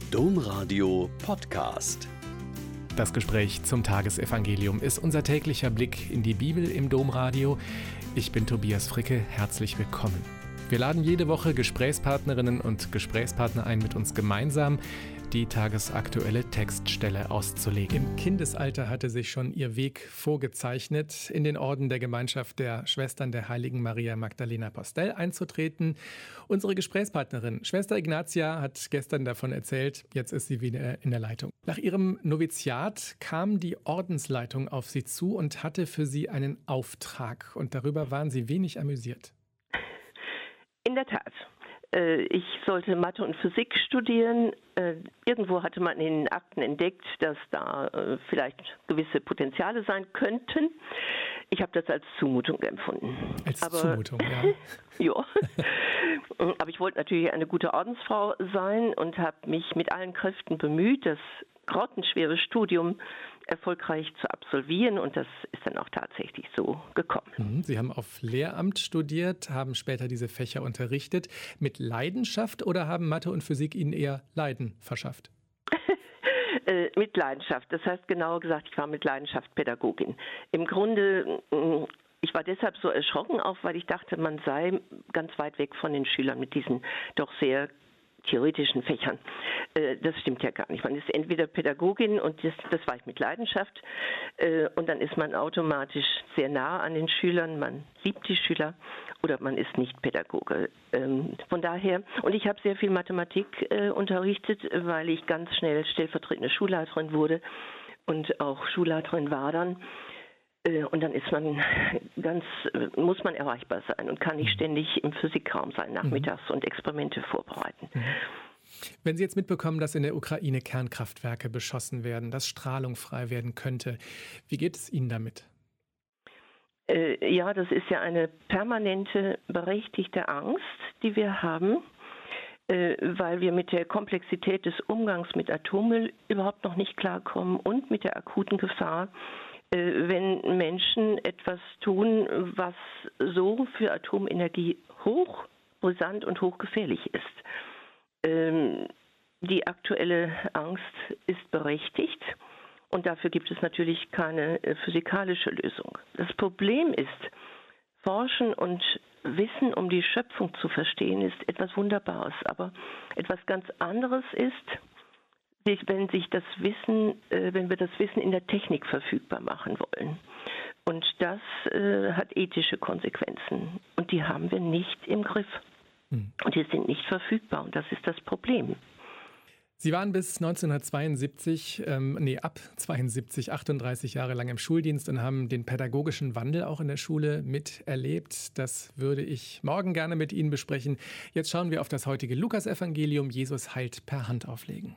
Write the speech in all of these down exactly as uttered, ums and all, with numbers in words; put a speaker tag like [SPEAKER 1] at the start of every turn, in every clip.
[SPEAKER 1] Domradio Podcast.
[SPEAKER 2] Das Gespräch zum Tagesevangelium ist unser täglicher Blick in die Bibel im Domradio. Ich bin Tobias Fricke, herzlich willkommen. Wir laden jede Woche Gesprächspartnerinnen und Gesprächspartner ein, mit uns gemeinsam die tagesaktuelle Textstelle auszulegen. Im Kindesalter hatte sich schon ihr Weg vorgezeichnet, in den Orden der Gemeinschaft der Schwestern der Heiligen Maria Magdalena Postel einzutreten. Unsere Gesprächspartnerin, Schwester Ignatia, hat gestern davon erzählt, jetzt ist sie wieder in der Leitung. Nach ihrem Noviziat kam die Ordensleitung auf sie zu und hatte für sie einen Auftrag. Und darüber waren sie wenig amüsiert.
[SPEAKER 3] In der Tat. Ich sollte Mathe und Physik studieren. Irgendwo hatte man in den Akten entdeckt, dass da vielleicht gewisse Potenziale sein könnten. Ich habe das als Zumutung empfunden.
[SPEAKER 2] Als
[SPEAKER 3] Aber,
[SPEAKER 2] Zumutung, ja.
[SPEAKER 3] Ja. Aber ich wollte natürlich eine gute Ordensfrau sein und habe mich mit allen Kräften bemüht, das grottenschwere Studium erfolgreich zu absolvieren, und das ist dann auch tatsächlich so gekommen.
[SPEAKER 2] Sie haben auf Lehramt studiert, haben später diese Fächer unterrichtet. Mit Leidenschaft oder haben Mathe und Physik Ihnen eher Leiden verschafft?
[SPEAKER 3] äh, mit Leidenschaft. Das heißt, genauer gesagt, ich war mit Leidenschaft Pädagogin. Im Grunde, ich war deshalb so erschrocken, auch weil ich dachte, man sei ganz weit weg von den Schülern mit diesen doch sehr theoretischen Fächern. Das stimmt ja gar nicht. Man ist entweder Pädagogin, und das, das war ich mit Leidenschaft, und dann ist man automatisch sehr nah an den Schülern, man liebt die Schüler, oder man ist nicht Pädagoge. Von daher, und ich habe sehr viel Mathematik unterrichtet, weil ich ganz schnell stellvertretende Schulleiterin wurde und auch Schulleiterin war dann. Und dann ist man ganz, muss man erreichbar sein und kann nicht ständig im Physikraum sein nachmittags mhm. und Experimente vorbereiten.
[SPEAKER 2] Mhm. Wenn Sie jetzt mitbekommen, dass in der Ukraine Kernkraftwerke beschossen werden, dass Strahlung frei werden könnte, wie geht es Ihnen damit?
[SPEAKER 3] Äh, ja, das ist ja eine permanente, berechtigte Angst, die wir haben, äh, weil wir mit der Komplexität des Umgangs mit Atommüll überhaupt noch nicht klarkommen und mit der akuten Gefahr, wenn Menschen etwas tun, was so für Atomenergie hochbrisant und hochgefährlich ist. Die aktuelle Angst ist berechtigt, und dafür gibt es natürlich keine physikalische Lösung. Das Problem ist, Forschen und Wissen, um die Schöpfung zu verstehen, ist etwas Wunderbares, aber etwas ganz anderes ist, wenn sich das Wissen, wenn wir das Wissen in der Technik verfügbar machen wollen. Und das äh, hat ethische Konsequenzen. Und die haben wir nicht im Griff. Hm. Und die sind nicht verfügbar. Und das ist das Problem.
[SPEAKER 2] Sie waren bis neunzehnhundertzweiundsiebzig, ähm, nee, ab zweiundsiebzig, achtunddreißig Jahre lang im Schuldienst und haben den pädagogischen Wandel auch in der Schule miterlebt. Das würde ich morgen gerne mit Ihnen besprechen. Jetzt schauen wir auf das heutige Lukasevangelium. Jesus heilt per Handauflegen.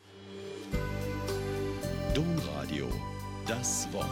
[SPEAKER 1] Domradio, das Wort.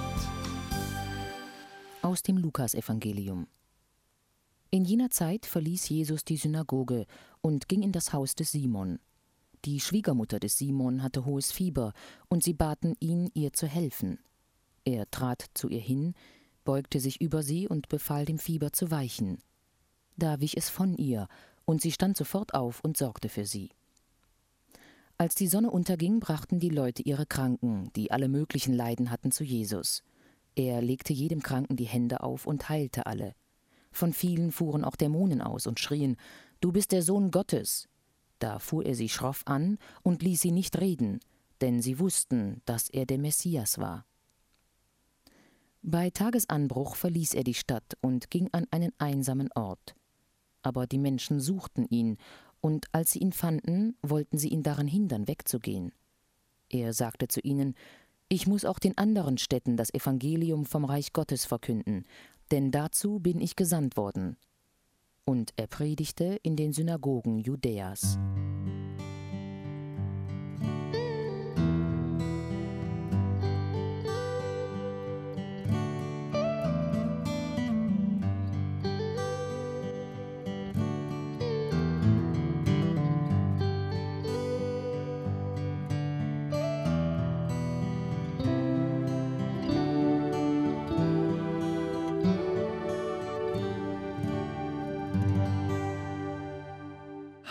[SPEAKER 4] Aus dem Lukasevangelium. In jener Zeit verließ Jesus die Synagoge und ging in das Haus des Simon. Die Schwiegermutter des Simon hatte hohes Fieber, und sie baten ihn, ihr zu helfen. Er trat zu ihr hin, beugte sich über sie und befahl dem Fieber zu weichen. Da wich es von ihr, und sie stand sofort auf und sorgte für sie. Als die Sonne unterging, brachten die Leute ihre Kranken, die alle möglichen Leiden hatten, zu Jesus. Er legte jedem Kranken die Hände auf und heilte alle. Von vielen fuhren auch Dämonen aus und schrien: »Du bist der Sohn Gottes!« Da fuhr er sie schroff an und ließ sie nicht reden, denn sie wussten, dass er der Messias war. Bei Tagesanbruch verließ er die Stadt und ging an einen einsamen Ort. Aber die Menschen suchten ihn, und als sie ihn fanden, wollten sie ihn daran hindern, wegzugehen. Er sagte zu ihnen: »Ich muss auch den anderen Städten das Evangelium vom Reich Gottes verkünden, denn dazu bin ich gesandt worden.« Und er predigte in den Synagogen Judäas.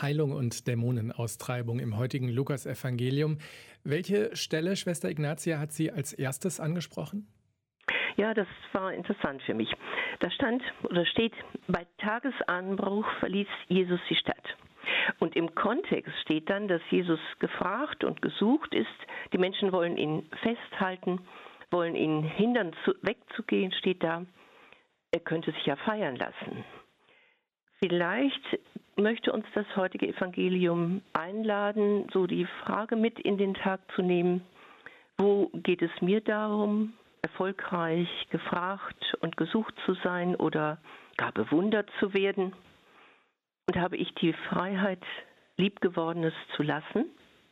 [SPEAKER 2] Heilung und Dämonenaustreibung im heutigen Lukas-Evangelium. Welche Stelle, Schwester Ignatia, hat sie als erstes angesprochen?
[SPEAKER 3] Ja, das war interessant für mich. Da stand oder steht, bei Tagesanbruch verließ Jesus die Stadt. Und im Kontext steht dann, dass Jesus gefragt und gesucht ist. Die Menschen wollen ihn festhalten, wollen ihn hindern, zu, wegzugehen, steht da. Er könnte sich ja feiern lassen. Vielleicht möchte uns das heutige Evangelium einladen, so die Frage mit in den Tag zu nehmen, wo geht es mir darum, erfolgreich gefragt und gesucht zu sein oder gar bewundert zu werden? Und habe ich die Freiheit, Liebgewordenes zu lassen?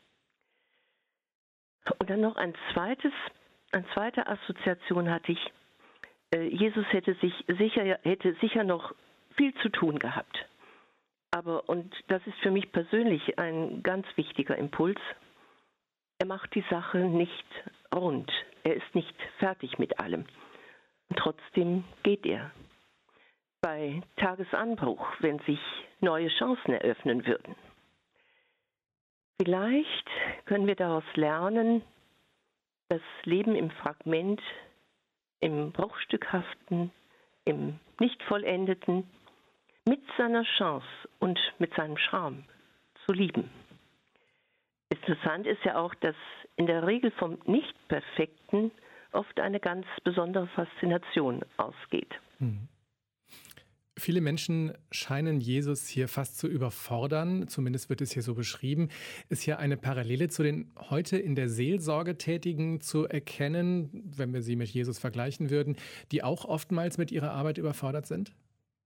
[SPEAKER 3] Und dann noch ein zweites, eine zweite Assoziation hatte ich. Jesus hätte sich sicher, hätte sicher noch viel zu tun gehabt. Aber, und das ist für mich persönlich ein ganz wichtiger Impuls, er macht die Sache nicht rund. Er ist nicht fertig mit allem. Und trotzdem geht er. Bei Tagesanbruch, wenn sich neue Chancen eröffnen würden. Vielleicht können wir daraus lernen, das Leben im Fragment, im Bruchstückhaften, im Nicht-Vollendeten, mit seiner Chance und mit seinem Charme zu lieben. Interessant ist ja auch, dass in der Regel vom Nicht-Perfekten oft eine ganz besondere Faszination ausgeht.
[SPEAKER 2] Hm. Viele Menschen scheinen Jesus hier fast zu überfordern, zumindest wird es hier so beschrieben. Ist hier eine Parallele zu den heute in der Seelsorge Tätigen zu erkennen, wenn wir sie mit Jesus vergleichen würden, die auch oftmals mit ihrer Arbeit überfordert sind?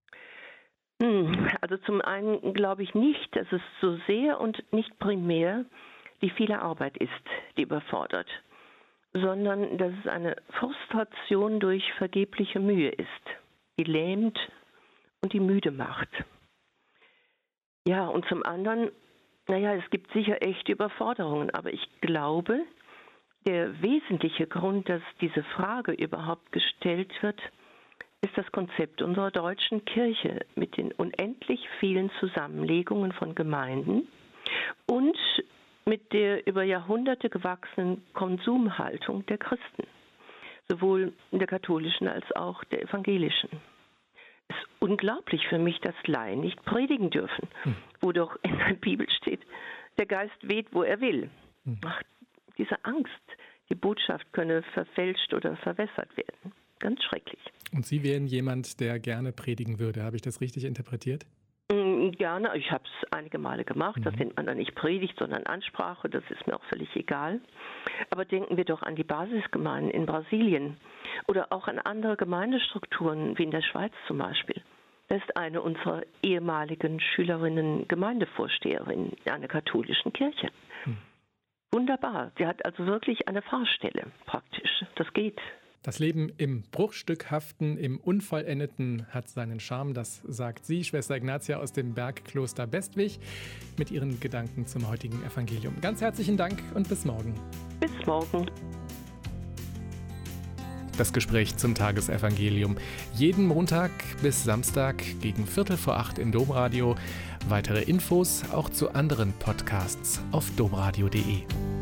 [SPEAKER 3] Also zum einen glaube ich nicht, dass es so sehr und nicht primär die viele Arbeit ist, die überfordert, sondern dass es eine Frustration durch vergebliche Mühe ist, die lähmt und die müde macht. Ja, und zum anderen, naja, es gibt sicher echte Überforderungen, aber ich glaube, der wesentliche Grund, dass diese Frage überhaupt gestellt wird, ist das Konzept unserer deutschen Kirche mit den unendlich vielen Zusammenlegungen von Gemeinden und mit der über Jahrhunderte gewachsenen Konsumhaltung der Christen, sowohl der katholischen als auch der evangelischen. Es ist unglaublich für mich, dass Laien nicht predigen dürfen, hm. wo doch in der Bibel steht, der Geist weht, wo er will. Hm. Ach, diese Angst, die Botschaft könne verfälscht oder verwässert werden. Ganz schrecklich.
[SPEAKER 2] Und Sie wären jemand, der gerne predigen würde. Habe ich das richtig interpretiert?
[SPEAKER 3] Gerne. Ich habe es einige Male gemacht. Mhm. Das nennt man dann nicht Predigt, sondern Ansprache. Das ist mir auch völlig egal. Aber denken wir doch an die Basisgemeinden in Brasilien oder auch an andere Gemeindestrukturen, wie in der Schweiz zum Beispiel. Da ist eine unserer ehemaligen Schülerinnen Gemeindevorsteherin einer katholischen Kirche. Mhm. Wunderbar. Sie hat also wirklich eine Pfarrstelle praktisch. Das geht.
[SPEAKER 2] Das Leben im Bruchstückhaften, im Unvollendeten hat seinen Charme, das sagt sie, Schwester Ignatia aus dem Bergkloster Bestwig, mit ihren Gedanken zum heutigen Evangelium. Ganz herzlichen Dank und bis morgen.
[SPEAKER 3] Bis morgen.
[SPEAKER 2] Das Gespräch zum Tagesevangelium. Jeden Montag bis Samstag gegen Viertel vor acht im Domradio. Weitere Infos auch zu anderen Podcasts auf domradio punkt de.